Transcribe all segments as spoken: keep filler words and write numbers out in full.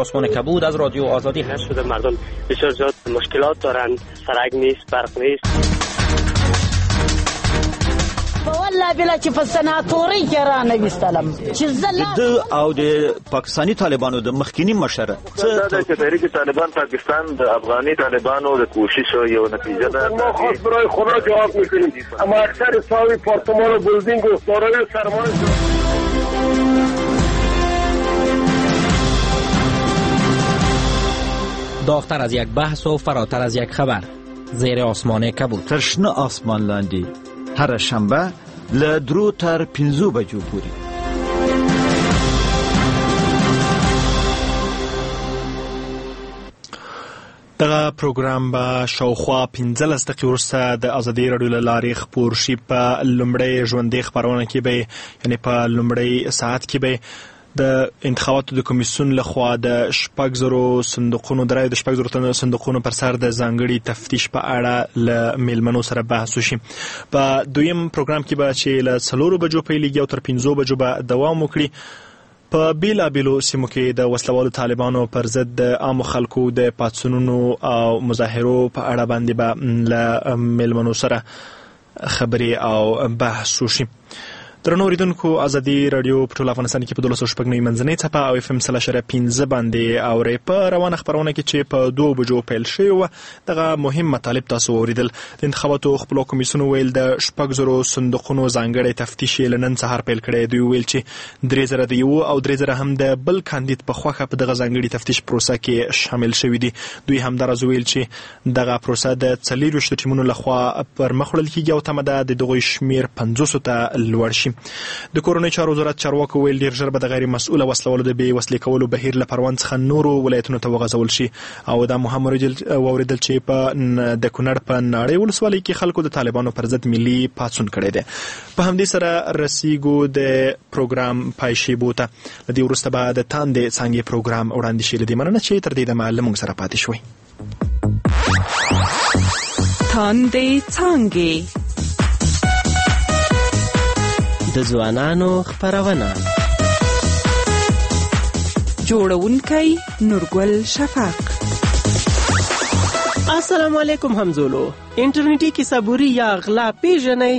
آسمان کبود از رادیو آزادی هست. شده مردم بسیار زیاد مشکلات دارن، سرک نیست، برق نیست. والله بلا چې په سناتوري کې را نه وستلم چې زله د او د پاکستاني طالبانو د مخکینی مشره دا چې تحریک طالبان پاکستان د افغاني طالبانو د کوشش یو نتیجه ده. ما خاص برای خدا جواب میکنیم، اما اکثر ساوی پارتمان و بلدینگ و دارای سرمایه داغتر از یک بحث و فراتر از یک خبر، زیر آسمان کبود. ترشنه آسمان لاندې هر شنبه له درو تر پنځو بجو پورې. دغه پروګرام به شاوخوا پنځلس دقیقې وروسته د ازادي راډیو له لارې خپور شي. په لومړۍ ژوندۍ خپرونه کې به یعنې په لومړۍ ساعت کې به د انتخاباتو د کمیسیون لخوا د شپږ زرو صندوقونو درای د شپږ زرو صندوقونو پر سر د ځانګړي تفتیش په اړه له میلمنو سره بحث وشي. په دویم پروګرام کې به چې له څلورو بجو پیلېږي او تر پنځو بجو به دوام وکړي. په بیلابیلو سیمو کې د وسلوالو طالبانو پر ضد د عامو خلکو د پاڅونونو او مظاهرو په اړه باندې به له میلمنو سره خبرې او بحث وشي. درنو اوریدونکو، ازادي راډیو په ټول افغانستان کې په دولس سوه شپږ نوي منځنۍ څپه او اف ام سل اشاریه پنځه باندې اورئ. په روانه خپرونه کې چې په دوه بجو پیل شوې وه، دغه مهم مطالب تاسو واورېدل. د انتخاباتو خپلواک کمیسیون ویل د شپږ زرو صندوقونو ځانګړی تفتیش یې له نن سهار پیل کړی. دوی ویل چې درې زره د یوه او درې زره هم د بل کاندید په خوښه په دغه ځانګړي تفتیش پروسه کې شامل شوي دي. دوی همداراز ویل چې دغه پروسه د څلېرویشتو ټیمونو لخوا پر مخ وړل کېږي او تمه ده د دغوی شمېر پنځوسو ته لوړ شي. د کورنۍ چارو وزارت چارواکو ویل ډېر ژر به د غیر مسؤله وسلوالو د بې وسلې کولو بهیر له پروان څخه نورو ولایتونو ته وغځول شي. او دا مهم واورېدل چې په د کونړ په ناړۍ ولسوالۍ کې خلکو د طالبانو پر ضد ملي پاڅون کړی دی. په همدې سره رسیږو د پروګرام پای شیبو ته. له دې وروسته به د تاندې څانګې پروګرام وړاندې شي. له دې مننه چې تر دې دمه له موږ سره پاتې شوئ. تاندې څانګې د ځوانانو خپرونه. جوړونکی نورګل شفق. السلام علیکم همزولو. انټرنیټي کیسابوري یا غلا پیژنئ؟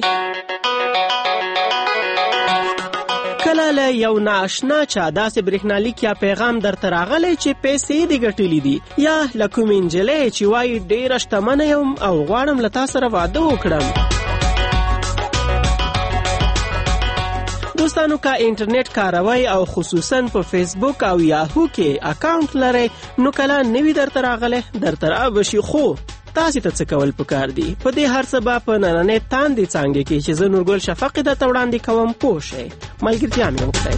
کله له یو نااشنا چا داسې برېښنالیک یا پیغام درته راغلی چې پیسې دې ګټلې دي، یا له کومې نجلۍ چې وایي ډېره شتمنه یم او غواړم له تا سره واده وکړم. دوستانو، که انټرنیټ کاروئ او خصوصا په فیسبوک او یاهو کې اکاونټ لرئ، نو کله نوی درته راغلی درته رابشي، خو تاسې ته څه کول پکار دي؟ په دې هر څه به په نننۍ تاندې څانګې کې چې زه نورګل شفق درته وړاندې کوم پوه شئ. ملګرتیا مې وکړئ.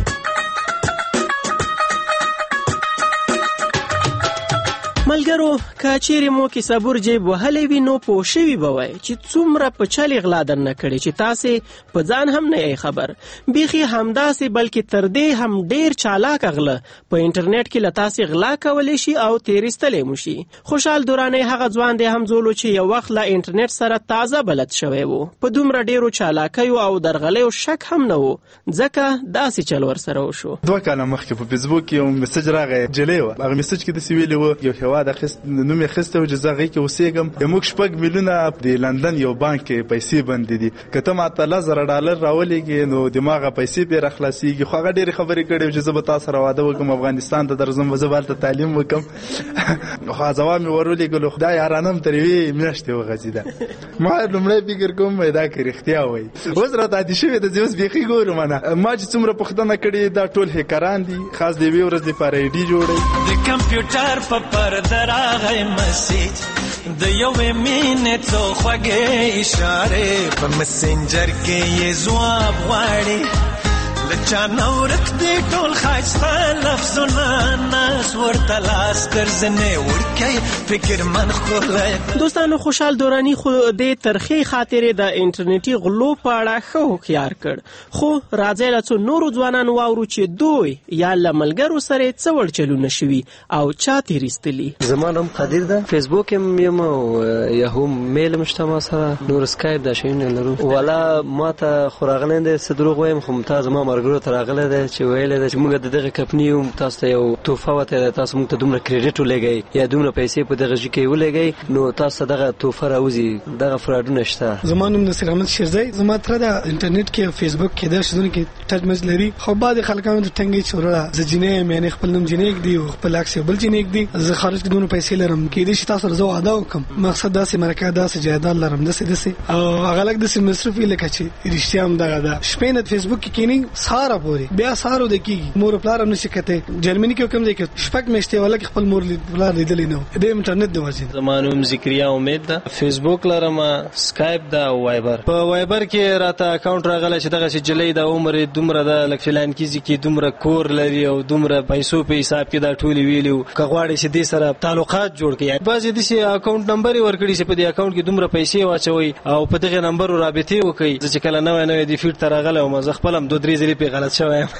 ملګرو، که چیرې مو کیسابور جیب وهلی وي نو پوه شوي به وای چې څومره په چلې غلا درنه کړې چې تاسې په ځان هم نه یې خبر. بیخي همداسې بلکې تر دې هم ډېر چالاک غله په انټرنیټ کې له تاسې غلا کولی شي او تېرېستلی مو شي. خوشحال دورانی هغه ځوان دی همزولو چې یو وخت له انټرنیټ سره تازه بلد شوی و. په دومره ډېرو چالاکیو او درغلیو شک هم نه و، ځکه داسې چل ورسره وشو. دوه کاله مخکې په فیسبوک کې یو میسج راغی، جلۍ وه. هغه میسج کې داسې ویلي و یو هېواد نوم یې اخیستی و چې زه هغې کې اوسېږم، موږ شپږ میلیونه د لندن یو بانک کې پیسې بندې دي، که ته ماته لس زره ډالر راولېږې نو د ما هغه پیسې پرې راخلاصېږي. خو هغه ډېرې خبرې کړې وې چې زه به تا سره واده وکړم، افغانستان ته درځم، زه به هلته تعلیم وکړم. خو ځواب مې ور ولېږلو، خو دا یارانه م تر یوې میاشتې وغځېده. ما لومړی فکر کوم دا که رښتیا وایي. اوس راته عادي شوې ده چې اوس بیخي ګورم نه. ما چې څومره پوښتنه کړې دا ټول هیکران دي، خاص د یوې ورځې لپاره آی ډي جوړوي. د کمپیوټر په پرده راغی مسیج د یوې مینې څو خوږې اشارې په مسنجر کې یې ځواب غواړي. لچا نورک دی ټول ښایسته لفظونه ناس ورته لاس ګرځنې ورکوي فکر من خولی. دوستانو، خوشحال دورانی خو دې ترخې خاطرې د انټرنیټي غلو په اړه ښه هوښیار کړ. خو راځئ له څو نورو ځوانانو واورو چې دوی یا له ملګرو سره څه وړ چلونه شوي او چا تېرېستلي. زما نوم قدیر ده، فیسبوک هم یم او یاهو میل هم شته ما سره، نور سکایپ دا شیونه لرو. والا ما ته خو راغلی دی څه دروغ وایم، خو تا زما مرګرو ته راغلی دی چې ویلی دی چې موږ د دغه کمپنۍ یو تاسو ته یو تحفه وتی ده، تاسو موږ ته دومره کریډټ ولېږئ یا دومره پیسې په دغه ژي کې ولېږئ نو تاسو ته دغه تحفه راوځي. دغه فراډونه شته. زما نوم نصیر احمد شیرزی. زما تره د انټرنیټ کې فیسبوک کې د شذونه کې ټچ مز لري. خو بعد خلکانو د ټنګي چورړه ز جنې مې نه خپل نوم جنې دی او خپل عکس بل جنې دی. زه خارج کې دونه پیسې لرم کې دې چې تاسو زه وعده وکم مقصد دا سي مرکه دا سي جایداد لرم د سي د سي او هغه لګ د سي مصرف لکه چې رښتیا هم دغه دا شپې نه فیسبوک کې کینی ساره پوری بیا سارو د کیږي مور پلار هم نشي کته. جرمني کې کوم ځای کې شپږ میشته ولا خپل مور پلار لیدلې نه د انټرنیټ د وجه. زمانوم ذکریا امید ده. فیسبوک لرم، سکایپ ده او وایبر. په وایبر کې راته اکاونټ راغلی چې دغه چې جلې د عمر دومره د لک فلان کیږي کې دومره کور لري او دومره پیسو په حساب کې دا ټولي ویلو کغواړي چې دې سره تعلقات جوړ کړي. بعضې د سي اکاونټ نمبر ورکړي چې په دې اکاونټ کې دومره پیسې واچوي او په دغه نمبر رابطه وکړي. چې کله نوې نوې د فیډ ته راغلی او مزه خپل هم دوه درې ځلې په غلط شوی یم.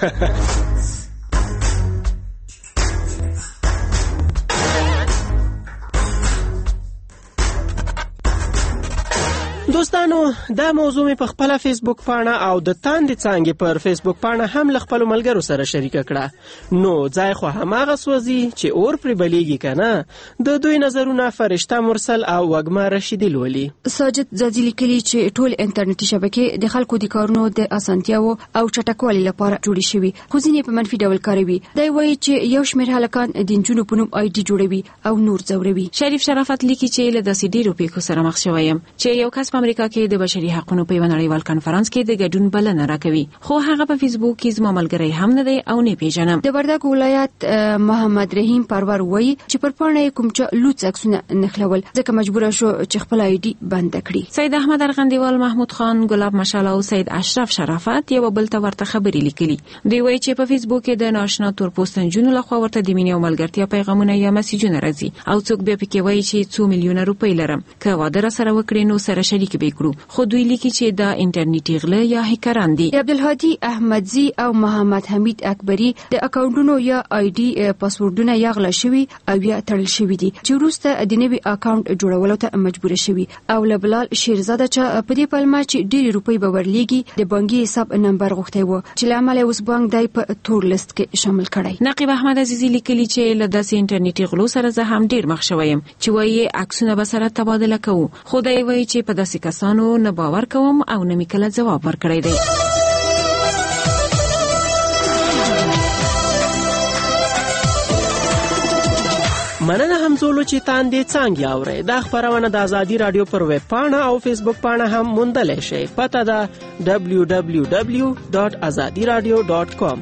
دوستانو دا موضوع می په خپل فیسبوک پاڼه او د تاند څنګه پر فیسبوک پاڼه هم ل خپل ملګرو سره شریک کړه. نو ځای خو هماغه سوځي چې اور پر بلیږي کنه. د دوی نظرونه فرشته مرسل او وګما رشیدی لولي. ساجد زادی لیکلي چې ټول انټرنیټي شبکې د خلکو د کارونو د اسانتیاو او چټکوالي لپاره جوړې شوي خو ځینې په منفي ډول کاروي. دا وایي چې یو شمېر هلکان د جنونو په نوم آی ډي جوړوي او نور ځوروي. شریف شرافت لیکي چې له داسې ډیرو پیښو سره مخ شوم چې یو کس په امریکا کې د بشري حقوقو په نړیوال کانفرنس کې د ګډون بلنه راکوي خو هغه په فیسبوک کې زما ملګری هم نه دی او نه پیژنم. د وردګ ولایت محمد رحیم پرور وایي چې پر پاڼه کوم چې لوڅ عکسونه نخلول ځکه مجبور شو چې خپل آی ډي بند کړي. سید احمد ارغندیوال، محمود خان، ګلاب مشال او سید اشرف شرافت یو بل ته ورته خبرې لیکلي. دوی وایي چې په فیسبوک کې د ناشنا تور پوسټن جنونو لخوا ورته د مینې او ملګرتیا پیغامونه یا مسیجونه راځي او څوک بیا پکې وایي چې څو میلیونه روپۍ لرم که واده سره وکړي نو سره شریک به کړو. خو دوی لیکي چې دا انټرنیټي غله یا هکران دي. عبدالهادي احمدزي او محمد حمید اکبری د اکاونټونو یا آی ډي پاسورډونه یا غلا شوي او یا تړل شوي دي چې وروسته د نوي اکاونټ جوړولو ته مجبور شوي. او لبلال شیرزاده چې په دې پلمه چې ډېری روپۍ به ورلېږي د بانکي حساب نمبر غوښتی و چې له امله اوس بانک دای په تور لیست کې شامل کړی. نقیب احمد عزیزي لیکلي چې له داسې انټرنیټي غلو سره زه هم ډېر مخ شویم چې وایي عکسونه به سره تبادله کوو خو دی وایي چې په داسې کسانو نه باور کوم او نه مې کله جواب ورکړی دی. مننه همزولو چې تاندې څنګه اورئ. دا خبرونه د ازادي رادیو پر ویب پاڼه او فیسبوک پاڼه هم موندلای شئ. پته ده دبلیو دبلیو دبلیو ډاټ ازادي رادیو ډاټ کام.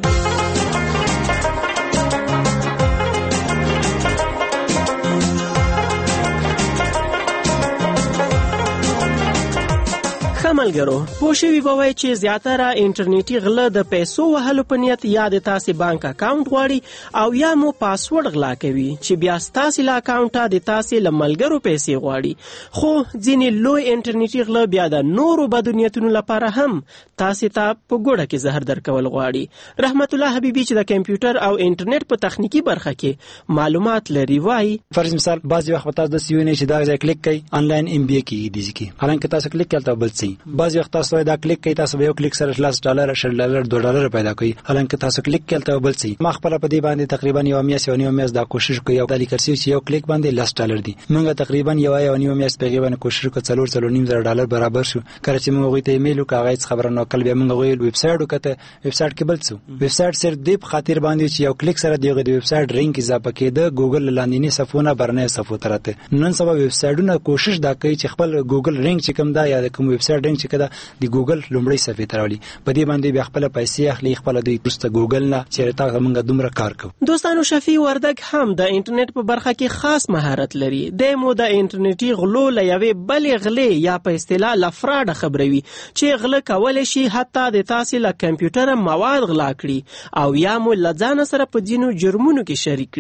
ملګرو پوښوي به وای چې زیاتره انټرنیټي غله د پیسو وهلو په نیت یا د تاسو بانک اکاونټ غواړي او یا مو پاسورډ غلا کوي چې بیا تاسو له اکاونټه د تاسو له ملګرو پیسې غواړي. خو ځینې لوی انټرنیټي غله بیا د نورو بدونیتونو لپاره هم تاسو ته په ګوډه کې زهر درکول غواړي. رحمت الله حبیبي چې د کمپیوټر او انټرنیټ په تخنیکی برخه کې معلومات لري وایي فرض مثال بعضی وخت تاسو د سیو نه چې دا ځای کلیک کړئ آنلاین ام بي کې دي ځکه حالانکه تاسو کلیک کړئ بل څه بعضی وخت تاسو دا کلیک کوي تاسو به یو کلیک سره لاس ډالر شل ډالر دوه ډالر پیدا کوي حالانکه تاسو کلیک کړئ بل څه. ما خپل په دې باندې تقریبا یو میاشت یو نیمه میاشت دا کوشش کوي او د لیکرسي چې یو کلیک باندې لاس ډالر دي موږ تقریبا یو یو نیمه میاشت په غیبه کوشش کوو څلور څلور نیم زره ډالر برابر شو. کله چې موږ غوښته ایمیل وکړای خبره نو کله به موږ غوښل ویب سټ وکړه ویب سټ کې بل څه ویب سټ صرف دې په خاطر باندې چې یو کلیک سره دیغه د ویب سټ رینک اضافه کېده ګوګل لاندینی صفونه برنه صفو ترته. نن سبا ویب سټونه کوشش دا کوي چې خپل ګوګل رینک چې کوم دا یا کوم ویب سټ رینک چې کده د ګوګل لومړی صفې تراولي په دې باندې بیا خپل پیسې اخلي خپل د پروسته ګوګل نه چې تاسو موږ دومره کار کوو. دوستانو شفیع وردګ هم د انټرنیټ په برخه کې خاص مهارت لري. د مو د انټرنیټي غلو لوي بلې غلې یا په اصطلاح لفراډ خبروي چې غله کول شي حتی د تاسو له کمپیوټر مواد غلا کړي او یا مو لځان سره په جنو جرمونو کې شریک کړي.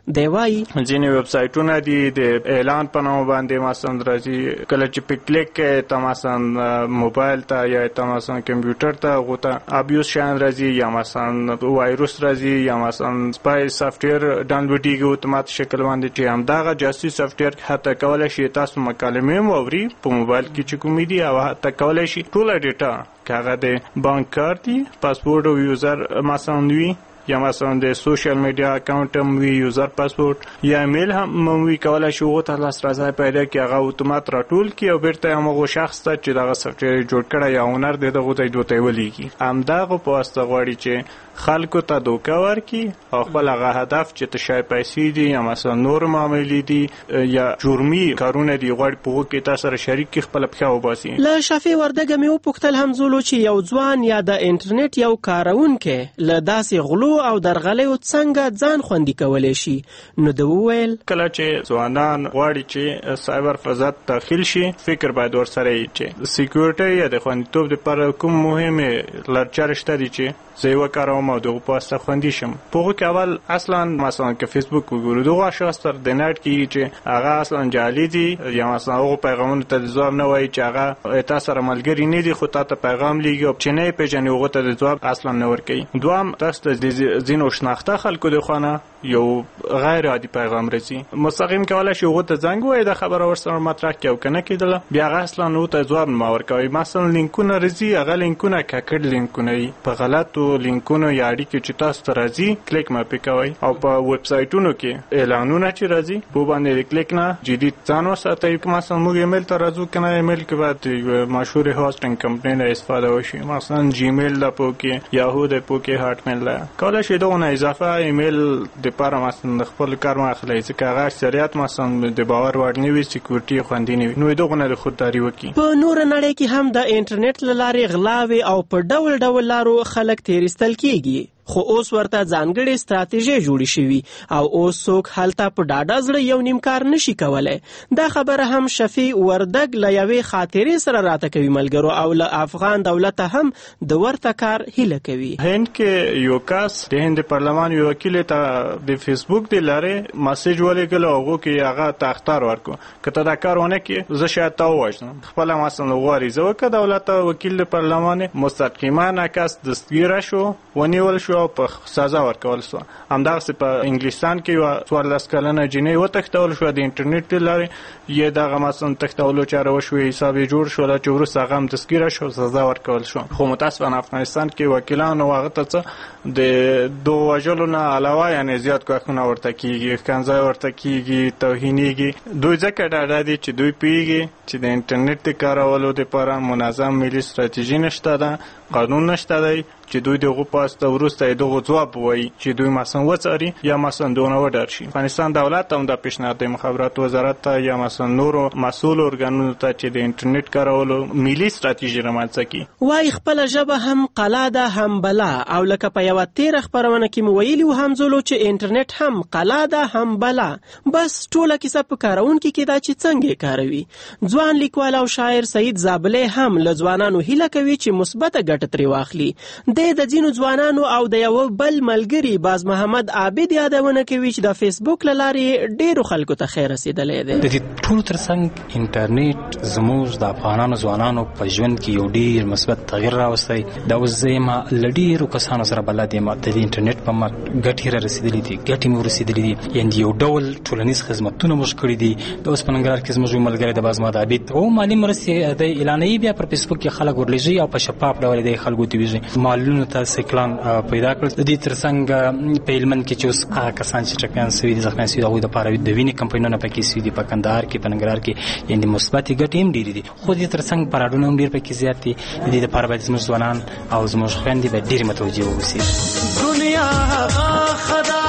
دی وایي ځینې ویب سایټونه دي د اعلان په نامه باندې مثلا راځي کله چې په کلیک کې ته مثلا موبایل ته یا ته مثلا کمپیوټر ته هغو ته ابیوز شیان راځي یا مثلا وایروس راځي یا مثلا سپای سافټویر ډاونلوډېږي اتومات شکل باندې چې همدغه جاسوسي سافټویر حتی کولی شي تاسو مکالمې هم واوري په موبایل کې چې کومې دي او حتی کولی شي ټوله ډیټا که هغه د بانک کارت دي پاسپورټ او یوزر مثلا وي یا مثلا د سوشل میډیا اکاونټ هم وي یوزر پاسپورټ یا ایمیل هم وي کولی شي هغو ته لاسرسی پیدا کړي هغه اتومات راټول کړي او بیرته همغو شخص ته چې دغه سافټویر جوړ کړی یا هنر دی دغو ته یې دوی ته یې ولیږي همدغو په واسطه غواړي چې خلکو ته دوکه ورکړي او خپل هغه هدف چې ته شاید پیسې دي یا مثلا نور معاملې دي یا جرمي کارونه دي غواړي په هغو کې تا سره شریک کړي خپله پښه وباسي. له شفیع وردګه مې وپوښتل همزولو چې یو ځوان یا د انټرنیټ یو کاروونکی له داسې غلو او درغلیو څنګه ځان خوندي کولی شي نو ده وویل کله چې ځوانان غواړي چې سایبر فضا داخل شي فکر باید ورسره وي چې سیکیورټي یا د خوندیتوب دپاره کوم مهمې لارچارې شته دي چې زه یې وکاروم او دغو په واسطه خوندي شم. په هغو کې اول اصلا مثلا که فیسبوک وګورو دغو اشخاص تر د نیټ کې چې هغه اصلا جعلي دي یا مثلا هغو پیغامونو ته د ځواب نه وایي چې هغه تا سره ملګري نه دي خو تا ته پیغام لیږي او چې نه یې پېژنې هغو ته د ځواب اصلا نه ورکوي. دوهم تاسو ته د ځینو شناخته خلکو د خوا یو غیر عادي پیغام راځي مستقیم کولی شي هغو ته زنګ ووایي دا خبره ورسره مطرح کړي او که نه کېدله بیا هغه اصلا هغو ته ځواب نه ورکوي. مثلا لینکونه راځي هغه لینکونه ککړ لینکونه وي په غلطو لینکونو یا اړیکې چې تاسو ته راځي کلیک مه پرې کوئ او په ویب سایټونو کې اعلانونه چې راځي په باندې د کلیک نه جدي ځان وساتئ. مثلا موږ ایمیل ته راځو که نه ایمیل کې باید یوه مشهورې هاسټینګ کمپنۍ نه استفاده وشي مثلا جیمیل ده په کې یاهو ده په کې هاټ میل ده کولی شي دغو نه اضافه ایمیل دپاره مثلا د خپل کار مه اخلئ ځکه هغه اکثریت مثلا د باور وړ نه وي سیکیورټي خوندي نه وي نو دغو نه د خودداري وکړي. په نوره نړۍ کې هم د انټرنیټ له لارې غلاوې او په ډول ډول لارو خلک تیریستل کیږي خو اوس ورته ځانګړې ستراتیژي جوړې شوي او اوس څوک هلته په ډاډه زړه یو نیم کار نشي کولی. دا خبره هم شفیع وردګ له یوې خاطرې سره راته کوي ملګرو او له افغان دولته هم د ورته کار هیله کوي. هند کې یو کس د هند پارلمان یو وکیل ته د فیسبوک د لارې مسیج ولېږلو او هغو کې هغه ته اخطار ورکړو که ته دا کار ونه کړې زه شاید تا ووژنم. خپله مثلا غواړي زه وکړه دولت وکیل د پارلمان مستقیما کس دستګیره شو ونیول شو په سزا ورکول شو. همدغسې په انګلستان کې یوه څوارلس کلنه جینۍ وتښتول شوه د انټرنیټ د لارې یې دغه مثلا تښتولو چاره وشوې حساب یې جوړ شوله چې وروسته هغه هم دستګیره شو سزا ورکول شو. خو متاسفانه افغانستان کې وکیلانو هغه ته څه د دو وژلو نه علاوه یعنې زیات ګواښونه ورته کېږي ښکنځای ورته کېږي توهینېږي. دوی ځکه ډاډه دي چې دوی پوهېږي چې د انټرنیټ د کارولو دپاره منظم ملي ستراتیژي نشته ده قانون نشته دی چې دوی دغو په واسطه وروسته یې دغو ځواب ووایي چې دوی مثلا وڅاري یا مثلا دونه وډار شي. افغانستان دولت ته هم دا پیشنهاد دی مخابراتو وزارت ته یا مثلا نورو مسؤلو ارګانونو ته چې د انټرنیټ کارولو ملي ستراتیژي رامنځته کړي. وایي خپله ژبه هم قلا ده هم بلا او لکه په یوه تېره خپرونه کې مې ویلي و همزولو چې انټرنیټ هم قلا ده هم بلا بس ټوله کیسه په کاروونکي کې ده چې څنګه یې کاروي. ځوان لیکوال او شاعر سعید زابلی هم له ځوانانو هیله کوي چې مثبته ګټه ترې واخلي. د د ځینو ځوانانو او د یو بل ملګري باز محمد عابد یادونه کوي چې د فیسبوک له لارې ډېرو خلکو ته خیر رسېدلی دی. د دې ټولو ترڅنګ انټرنیټ زموږ د افغانانو ځوانانو په ژوند کې یو ډېر مثبت تغیر راوستی. دا اوس زه یم له ډېرو کسانو سره بلد یم د دې انټرنیټ په مټ ګټې را رسېدلي دي ګټې مې ورسېدلي دي یعنې یو ډول ټولنیز خدمتونه موږ کړي دي. د اوس په ننګرهار کې زموږ یو ملګری د باز محمد عابد او مالي مرستې د اعلانوي بیا پر فیسبوک کې خلک ورلیږي او په شفاف ډول د خلکو ته ویږي مالونو ته سیکلان پیدا کړل. د دې ترڅنګ په هلمند کې چې اوس هغه کسان چې ټپیان سوي دي زخمیان سوي دي هغوی دپاره د وینې کمپاینونه پکې سوي دي په کندهار کې په ننګرهار کې یعنې مثبتې ګټې هم ډېرې دي خو د دې ترڅنګ پراډونه هم ډېر پکې زیات دي. د دې دپاره باید زموږ ځوانان او زموږ خویندې باید ډېرې متوجه واوسي. دنیا هغه ښه ده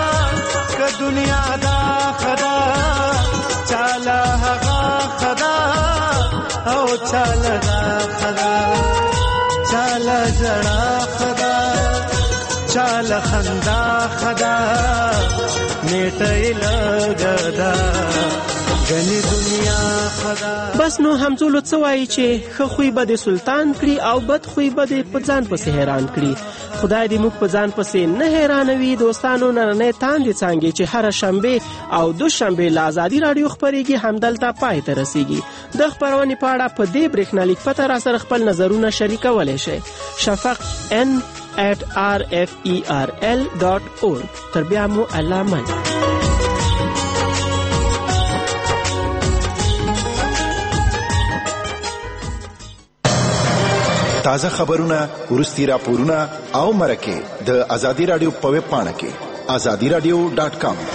که دنیا دا ښه ده چاله هغه ښه ده او چاله دا ښه ده چاله ژړا ښه ده چاله خندا ښه ده نیټه یې لږه ده ګنې دنیا ښه ده. بس نو همزولو څه وایي چې ښه خوی به د سلطان کړي او بد خوی به د په ځان پسې حیران کړي. خدای دې موږ په ځان پسې نه حیرانوي. دوستانو نننۍ تاندې څانګې چې هر شنبه او دوشنبه له ازادي رادیو خپرېږي همدلته پای ته رسیږي. د خپرونې په اړه په دې برېښنالیک پته را سره خپل نظرونه شریکولی شئ. شفق ان at r f e r l dot org. تر بیا مو الله من. تازه خبرونه، ورستي راپورونه او مرکه د ازادي رادیو په ویب پاڼه کې azadi radio dot com